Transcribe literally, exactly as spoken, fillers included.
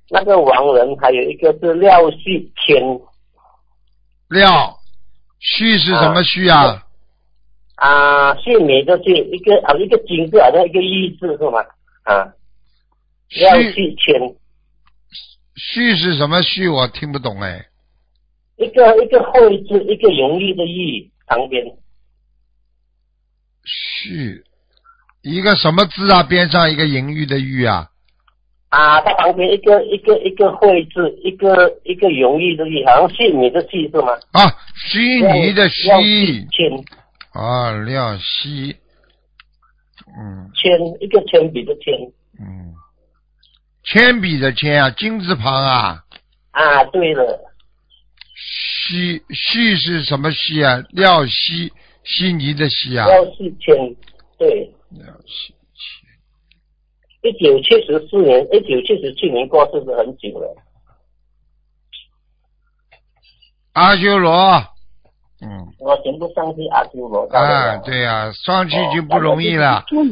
那个亡人还有一个是廖旭谦。 廖旭是什么旭啊？ 啊，姓名的姓，一个啊一个金字，好像一个玉字是吗？啊，廖旭谦。 旭是什么旭？我听不懂哎。 一个一个会字，一个容易的易旁边。 旭，一个什么字啊？边上一个淫欲的欲啊？ 啊，它旁边一个一个一个会字，一个一个容易的易，好像姓名的姓是吗？ 啊，虚拟的虚。 廖旭谦。 啊，廖希。嗯。 铅，一个铅笔的铅。 嗯。铅笔的铅啊，金字旁啊。 啊，对了。 西西是什么西啊？廖西，悉尼的西啊。 廖西谦，对。 廖西谦。 一九七十四年，一九七十七年过世是很久了。 阿修罗。嗯。 我全部上去阿修罗。 啊，对呀、啊，上去就不容易了。